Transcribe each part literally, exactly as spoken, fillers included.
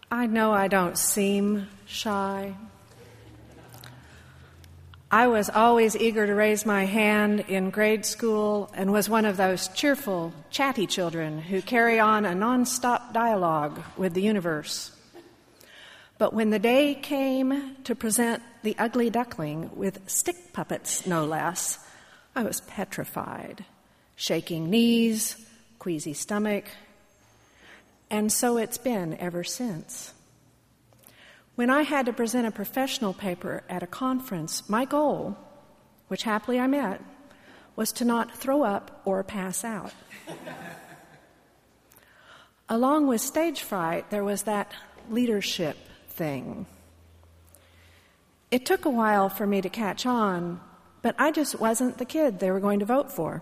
I know I don't seem shy. I was always eager to raise my hand in grade school and was one of those cheerful, chatty children who carry on a nonstop dialogue with the universe. But when the day came to present the ugly duckling with stick puppets, no less, I was petrified, shaking knees, queasy stomach, and so it's been ever since. When I had to present a professional paper at a conference, my goal, which happily I met, was to not throw up or pass out. Along with stage fright, there was that leadership thing. It took a while for me to catch on, but I just wasn't the kid they were going to vote for.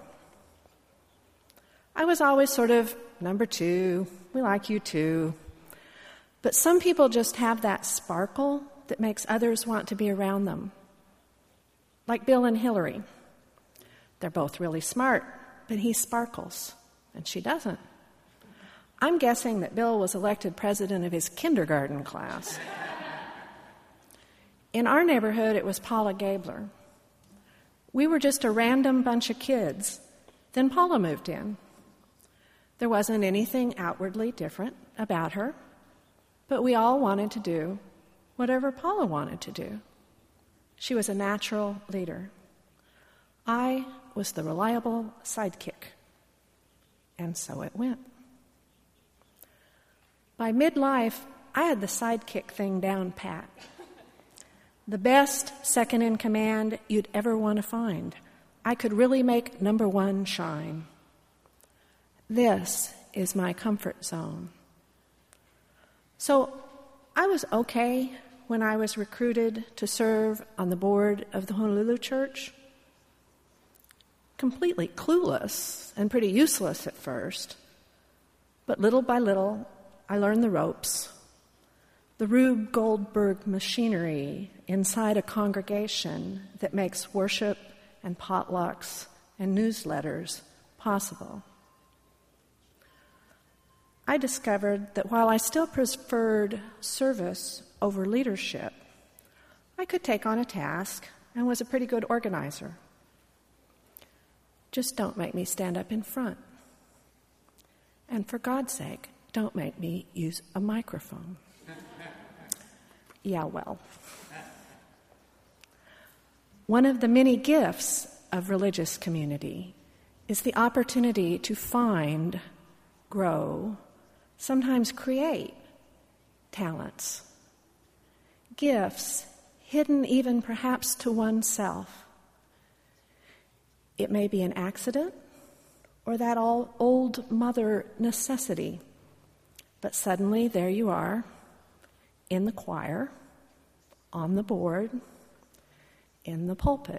I was always sort of number two, we like you too. But some people just have that sparkle that makes others want to be around them. Like Bill and Hillary. They're both really smart, but he sparkles, and she doesn't. I'm guessing that Bill was elected president of his kindergarten class. In our neighborhood, it was Paula Gabler. We were just a random bunch of kids. Then Paula moved in. There wasn't anything outwardly different about her, but we all wanted to do whatever Paula wanted to do. She was a natural leader. I was the reliable sidekick, and so it went. By midlife, I had the sidekick thing down pat. The best second in command you'd ever want to find. I could really make number one shine. This is my comfort zone. So I was okay when I was recruited to serve on the board of the Honolulu Church. Completely clueless and pretty useless at first. But little by little, I learned the ropes. The Rube Goldberg machinery inside a congregation that makes worship and potlucks and newsletters possible. I discovered that while I still preferred service over leadership, I could take on a task and was a pretty good organizer. Just don't make me stand up in front. And for God's sake, don't make me use a microphone. Yeah, well. One of the many gifts of religious community is the opportunity to find, grow, sometimes create talents, gifts hidden even perhaps to oneself. It may be an accident or that all old mother necessity, but suddenly there you are in the choir, on the board, in the pulpit.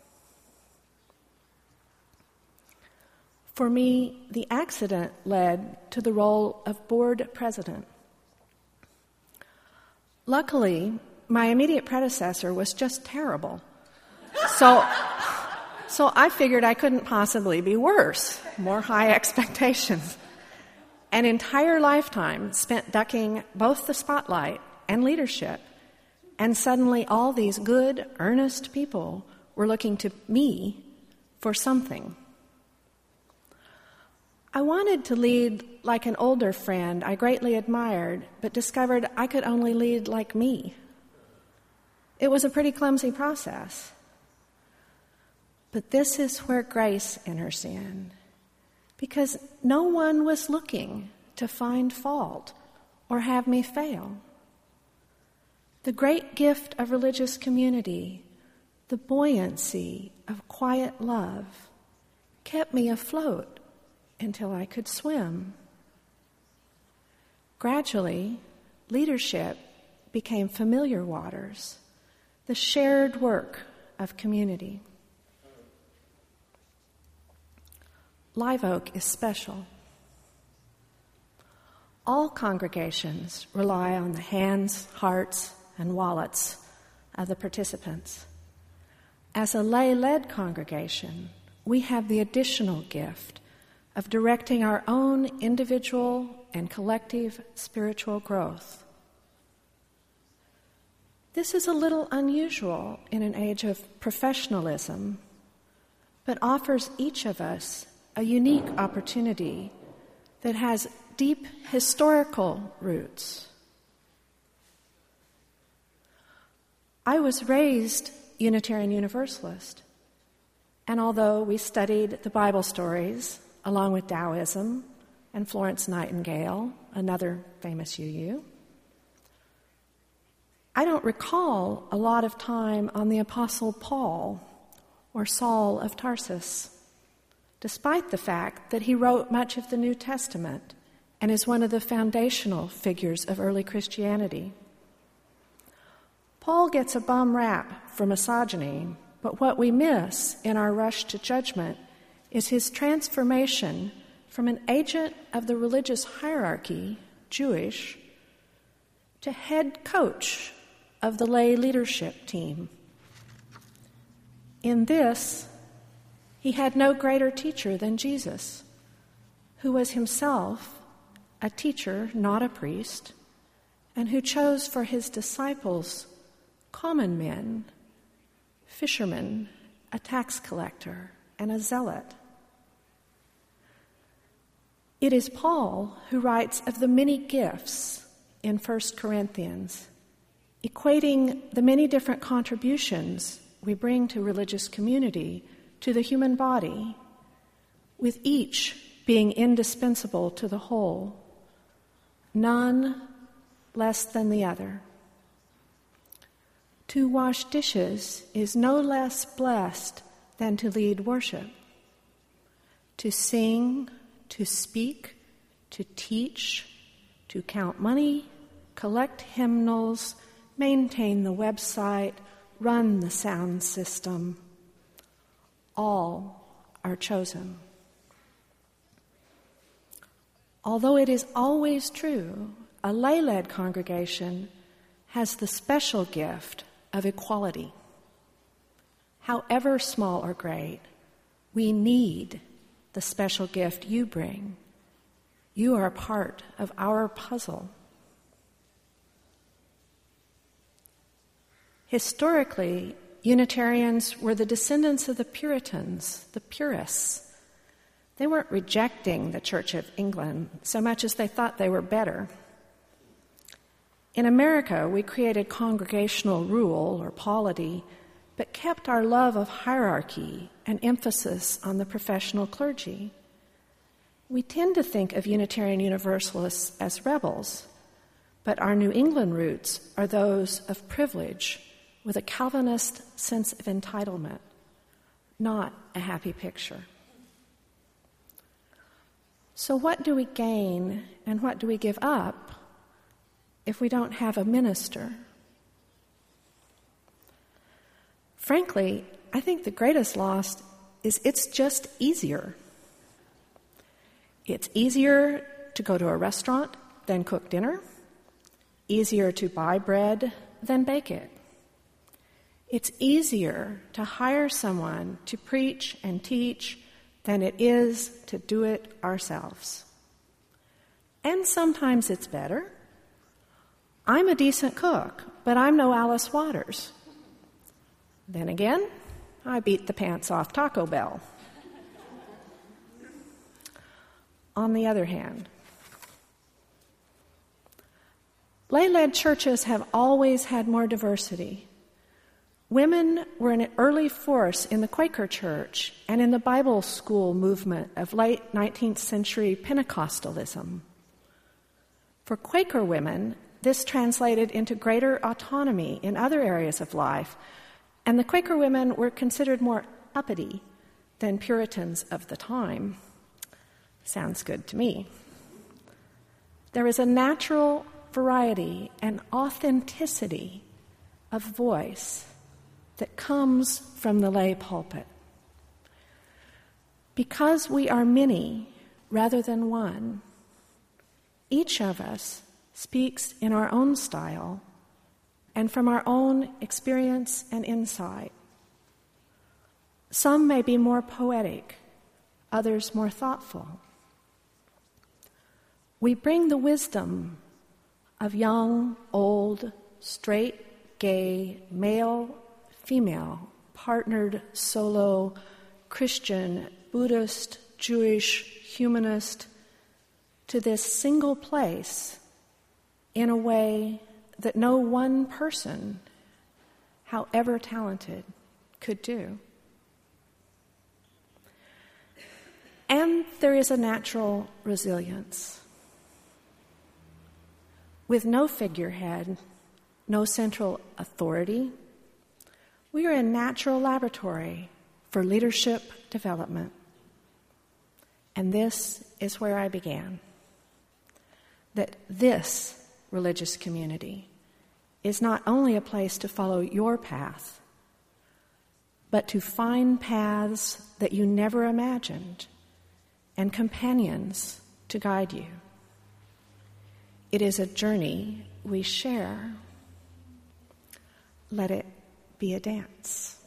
For me, the accident led to the role of board president. Luckily, my immediate predecessor was just terrible. So, so I figured I couldn't possibly be worse. More high expectations. An entire lifetime spent ducking both the spotlight and leadership, and suddenly all these good, earnest people were looking to me for something. I wanted to lead like an older friend I greatly admired, but discovered I could only lead like me. It was a pretty clumsy process. But this is where grace enters in, because no one was looking to find fault or have me fail. The great gift of religious community, the buoyancy of quiet love, kept me afloat until I could swim. Gradually, leadership became familiar waters, the shared work of community. Live Oak is special. All congregations rely on the hands, hearts, and wallets of the participants. As a lay-led congregation, we have the additional gift of directing our own individual and collective spiritual growth. This is a little unusual in an age of professionalism, but offers each of us a unique opportunity that has deep historical roots. I was raised Unitarian Universalist, and although we studied the Bible stories along with Taoism and Florence Nightingale, another famous U U, I don't recall a lot of time on the Apostle Paul or Saul of Tarsus, despite the fact that he wrote much of the New Testament and is one of the foundational figures of early Christianity. Paul gets a bum rap for misogyny, but what we miss in our rush to judgment is his transformation from an agent of the religious hierarchy, Jewish, to head coach of the lay leadership team. In this, he had no greater teacher than Jesus, who was himself a teacher, not a priest, and who chose for his disciples common men, fishermen, a tax collector, and a zealot. It is Paul who writes of the many gifts in First Corinthians, equating the many different contributions we bring to religious community, to the human body, with each being indispensable to the whole, none less than the other. To wash dishes is no less blessed than to lead worship. To sing, to speak, to teach, to count money, collect hymnals, maintain the website, run the sound system. All are chosen. Although it is always true, a lay-led congregation has the special gift of equality. However small or great, we need the special gift you bring. You are a part of our puzzle. Historically, Unitarians were the descendants of the Puritans, the Purists. They weren't rejecting the Church of England so much as they thought they were better. In America, we created congregational rule or polity, but kept our love of hierarchy and emphasis on the professional clergy. We tend to think of Unitarian Universalists as rebels, but our New England roots are those of privilege with a Calvinist sense of entitlement, not a happy picture. So what do we gain and what do we give up if we don't have a minister? Frankly, I think the greatest loss is it's just easier. It's easier to go to a restaurant than cook dinner, easier to buy bread than bake it. It's easier to hire someone to preach and teach than it is to do it ourselves. And sometimes it's better. I'm a decent cook, but I'm no Alice Waters. Then again, I beat the pants off Taco Bell. On the other hand, lay-led churches have always had more diversity. Women were an early force in the Quaker Church and in the Bible school movement of late nineteenth century Pentecostalism. For Quaker women, this translated into greater autonomy in other areas of life, and the Quaker women were considered more uppity than Puritans of the time. Sounds good to me. There is a natural variety and authenticity of voice that comes from the lay pulpit. Because we are many rather than one, each of us speaks in our own style and from our own experience and insight. Some may be more poetic, others more thoughtful. We bring the wisdom of young, old, straight, gay, male, female, partnered, solo, Christian, Buddhist, Jewish, humanist, to this single place in a way that no one person, however talented, could do. And there is a natural resilience. With no figurehead, no central authority, we are a natural laboratory for leadership development. And this is where I began. That this religious community is not only a place to follow your path, but to find paths that you never imagined and companions to guide you. It is a journey we share. Let it be a dance.